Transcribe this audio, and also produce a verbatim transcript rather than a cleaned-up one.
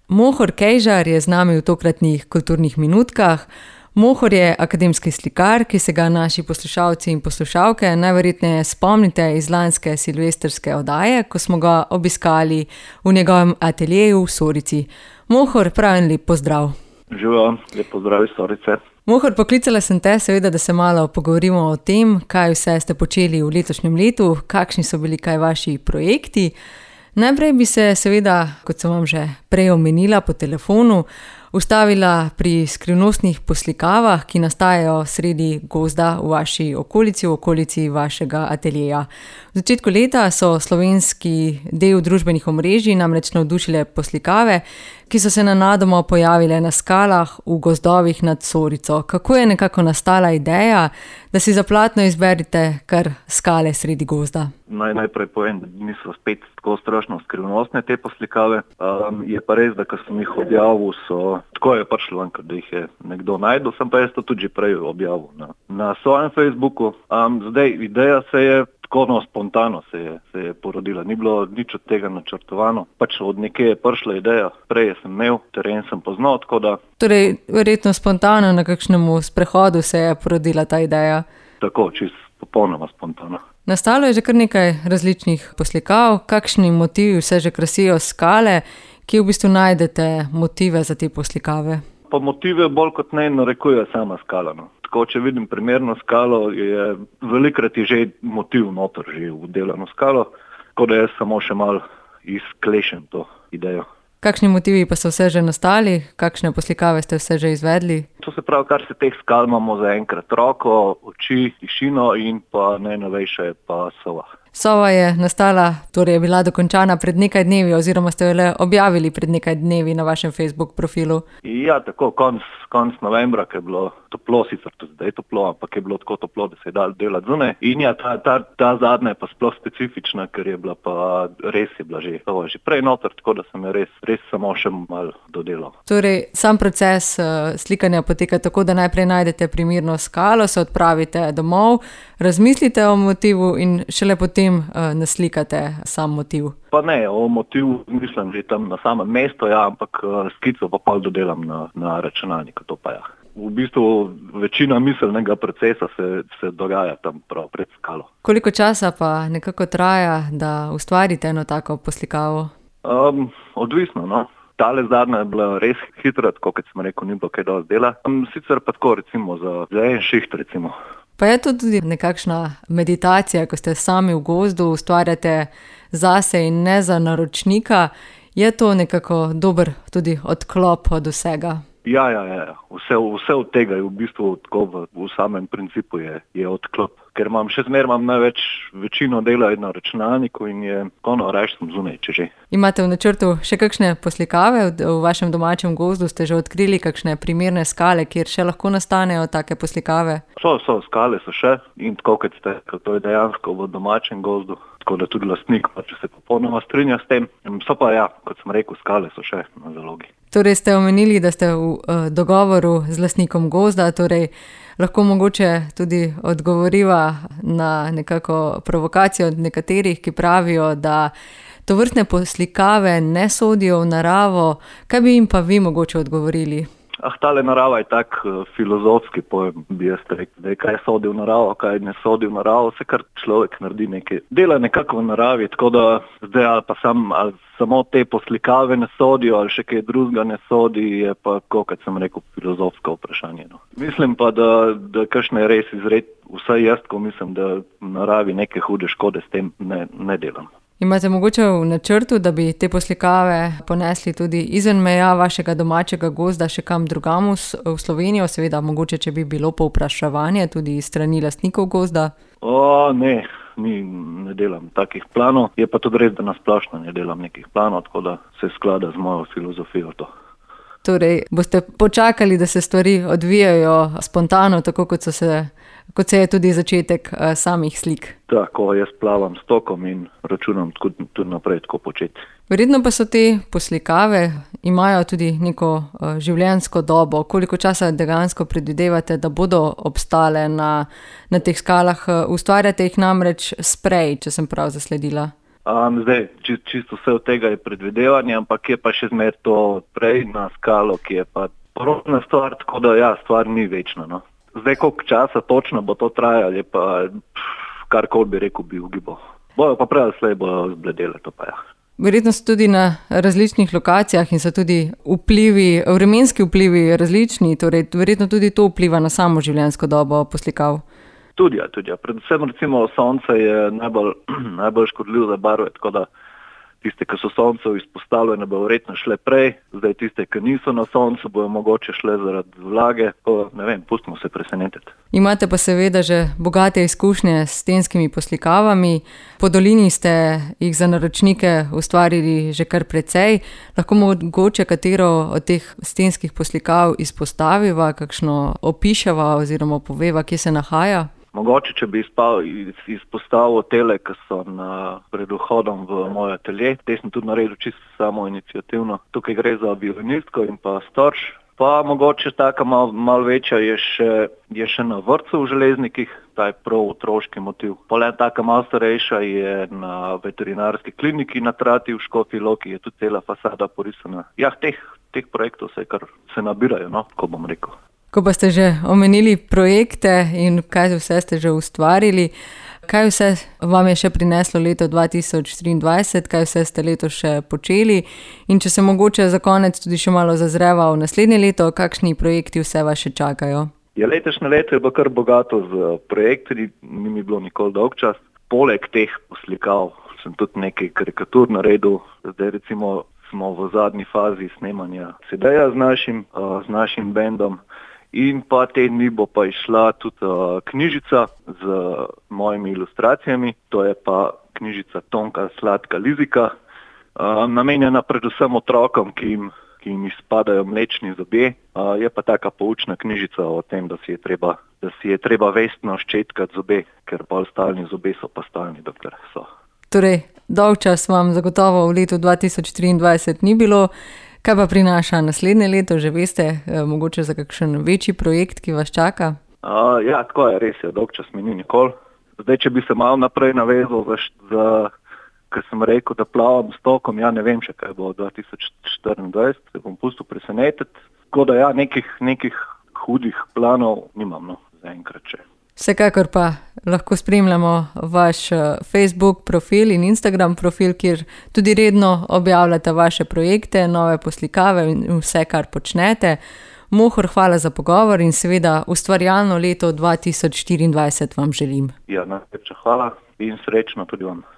Mohor Kejžar je z nami v tokratnih kulturnih minutkah. Mohor je akademski slikar, ki se ga naši poslušalci in poslušalke najverjetneje spomnite iz lanske silvestrske oddaje, ko smo ga obiskali v njegovem ateljeju v Sorici. Mohor, prav en lep pozdrav. Živijo, lep pozdrav iz Sorice. Mohor, poklicala sem te seveda, da se malo pogovorimo o tem, kaj vse ste počeli v letošnjem letu, kakšni so bili kaj vaši projekti. Najprej bi se seveda, kot sem vam že prej omenila po telefonu, ustavila pri skrivnostnih poslikavah, ki nastajajo sredi gozda v vaši okolici, v okolici vašega ateljeja. V začetku leta so slovenski del družbenih omrežij namreč navdušile poslikave, ki so se nenadoma pojavile na skalah v gozdovih nad Sorico. Kako je nekako nastala ideja, da si za platno izberite kar skale sredi gozda? Naj najprej povem, da niso spet tako strašno skrivnostne te poslikave. Um, je pa res, da ko sem jih objavil, so tako je prišlo ven, da jih je nekdo najdel, sem pa jaz to tudi že prej objavil na, na svojem Facebooku. Um, zdaj, ideja se je tako no, spontano se je, se je porodila. Ni bilo nič od tega načrtovano. Pač od nekje je prišla ideja, prej sem imel, teren sem poznal, tako da... Torej, verjetno spontano na kakšnemu sprehodu se je porodila ta ideja? Tako, čisto popolnoma spontano. Nastalo je že kar nekaj različnih poslikav. Kakšni motivi vse že krasijo skale, ki v bistvu najdete motive za te poslikave? Pa motive bolj kot ne narekuje sama skala. No. Tako, če vidim primerno skalo, je velikrat je že motiv noter že vdelano skalo, tako da jaz samo še malo izklešem to idejo. Kakšni motivi pa so vse že nastali? Kakšne poslikave ste vse že izvedli? To se pravi, kar se teh skal imamo za enkrat roko, oči, tišino in pa najnovejše pa sova. Sova je nastala, torej je bila dokončana pred nekaj dnevi oziroma ste jo le objavili pred nekaj dnevi na vašem Facebook profilu. Ja, tako, konc, konc novembra, ko je bilo toplo, sicer tudi zdaj toplo, ampak je bilo tako toplo, da se je dal delati zunaj. In ja, ta, ta, ta zadnja je pa sploh specifična, ker je bila pa res je bila že, že prej noter, tako da sem jo res, res samo še malo dodelal. Torej, sam proces uh, slikanja poteka tako, da najprej najdete primerno skalo, se odpravite domov, razmislite o motivu in šele potem uh, naslikate sam motiv. Pa ne, o motivu mislim že tam na samem mestu, ja, ampak uh, skico pa pol dodelam na, na računalniku, to pa ja. V bistvu večina miselnega procesa se, se dogaja tam prav pred skalo. Koliko časa pa nekako traja, da ustvarite eno tako poslikavo? Um, odvisno, no. Tale zadnja je bila res hitra, tako kot sem rekel, ni bilo kaj dosti dela. Um, sicer pa tako recimo za, za en šiht recimo. Pa je to tudi nekakšna meditacija, ko ste sami v gozdu, ustvarjate zase in ne za naročnika. Je to nekako dober tudi odklop od vsega? Ja, ja, ja. Vse, vse od tega je v bistvu tako v, v samem principu je, je odklop. Ker imam še zmer imam največ večino dela na računalniku in je ono reč sem zunaj, če že. Imate v načrtu še kakšne poslikave? V, v vašem domačem gozdu ste že odkrili kakšne primerne skale, kjer še lahko nastanejo take poslikave? So, so, skale so še in tako kot ste, to je dejansko v domačem gozdu, tako da tudi lastnik, pa če se popolnoma strinja s tem. So pa ja, kot sem rekel, skale so še na zalogi. Torej ste omenili, da ste v uh, dogovoru z lastnikom gozda, torej lahko mogoče tudi odgovoriva na nekako provokacijo od nekaterih, ki pravijo, da tovrstne poslikave ne sodijo v naravo. Kaj bi jim pa vi mogoče odgovorili? Ah, tale narava je tak uh, filozofski pojem, bi jaz rekel, da je kaj sodi v naravo, kaj ne sodi v naravo, vse kar človek naredi nekaj. Dela nekako v naravi, tako da zdaj ali pa sam, ali samo te poslikave ne sodijo, ali še kaj drugega ne sodi, je pa, kot sem rekel, filozofsko vprašanje. No. Mislim pa, da, da kakšne res izred, vsaj jaz, ko mislim, da v naravi neke hude škode s tem ne, ne delam. Imate mogoče v načrtu, da bi te poslikave ponesli tudi izven meja vašega domačega gozda še kam drugam v Slovenijo, seveda mogoče, če bi bilo povpraševanje tudi iz strani lastnikov gozda? O, ne, ni, ne delam takih planov. Je pa tudi res, da nasplošno ne delam nekih planov, tako da se sklada z mojo filozofijo to. Torej, boste počakali, da se stvari odvijajo spontano, tako kot so se kot se je tudi začetek uh, samih slik. Tako, jaz plavam s tokom in računam tudi naprej tako početi. Verjetno pa so te poslikave, imajo tudi neko uh, življenjsko dobo. Koliko časa dejansko predvidevate, da bodo obstale na, na teh skalah? Ustvarjate jih namreč sprej, če sem prav zasledila. Um, zdaj, čist, čisto vse od tega je predvidevanje, ampak je pa še zmer to prej na skalo, ki je pa porodna stvar, tako da ja, stvar ni večna. No. Zdaj, koliko časa točno bo to trajalo, je pa karkoli bi rekel, bi ugibal. Bojo pa prej ali slej bojo zbledele, to pa ja. Verjetno so tudi na različnih lokacijah in so tudi vplivi, vremenski vplivi različni, torej verjetno tudi to vpliva na samo življenjsko dobo poslikav. Tudi, ja, tudi, ja. Predvsem recimo sonce je najbolj, najbolj škodljiv za barve, tako da tiste, ki so soncu izpostavljene, bo verjetno šle prej, zdaj tiste, ki niso na soncu, bojo mogoče šle zaradi vlage, pa ne vem, pustimo se presenetiti. Imate pa seveda že bogate izkušnje s stenskimi poslikavami. Po Dolini ste jih za naročnike ustvarili že kar precej. Lahko mogoče katero od teh stenskih poslikav izpostaviva, kakšno opiševa oziroma poveva, kje se nahaja? Mogoče, če bi izpal, izpostavil tele, ki so na, pred vhodom v moj atelje. Te sem tudi naredil čisto samo iniciativno. Tukaj gre za violinistko in pa storž. Pa mogoče taka mal, mal večja je še, je še na vrtcu v Železnikih, ta je prav otroški motiv. Polen taka mal starejša je na veterinarski kliniki na Trati v Škofji Loki, je tudi cela fasada porisana. Ja, teh, teh projektov se kar se nabirajo, no, ko bom rekel. Ko pa ste že omenili projekte in kaj vse ste že ustvarili, kaj vse vam je še prineslo leto dva tisoč triindvajset, kaj vse ste letos še počeli in če se mogoče za konec tudi še malo zazreva v naslednje leto, kakšni projekti vse vas še čakajo? Ja, letošnje leto je bilo kar bogato z projekti, ni mi bilo nikoli dolg čas. Poleg teh poslikav sem tudi nekaj karikatur naredil, zdaj recimo smo v zadnji fazi snemanja C D-ja z našim, uh, z našim bendom. In pa te dni bo pa išla tudi uh, knjižica z mojimi ilustracijami, to je pa knjižica Tonka Sladka Lizika, uh, namenjena predvsem otrokom, ki jim, ki jim izpadajo mlečni zobje. Uh, je pa taka poučna knjižica o tem, da si je treba, da si je treba vestno ščetkati zobe, ker bolj stalni zobe so pa stalni, dokler so. Torej, dolgčas vam zagotovo v letu dva tisoč triindvajset ni bilo. Kaj pa prinaša naslednje leto, že veste, mogoče za kakšen večji projekt, ki vas čaka? Uh, ja, tako je, res je, dolgčas mi ni nikoli. Zdaj, če bi se malo naprej navezal, za, za, ker sem rekel, da plavam s tokom, ja ne vem še, kaj bo dva tisoč štiriindvajset, se bom pustil presenetiti. Tako da ja, nekih, nekih hudih planov nimam, no, zaenkrat še. Vsekakor pa lahko spremljamo vaš Facebook profil in Instagram profil, kjer tudi redno objavljate vaše projekte, nove poslikave in vse, kar počnete. Mohor, hvala za pogovor in seveda ustvarjalno leto dva tisoč štiriindvajset vam želim. Ja, najlepša hvala in srečno tudi vam.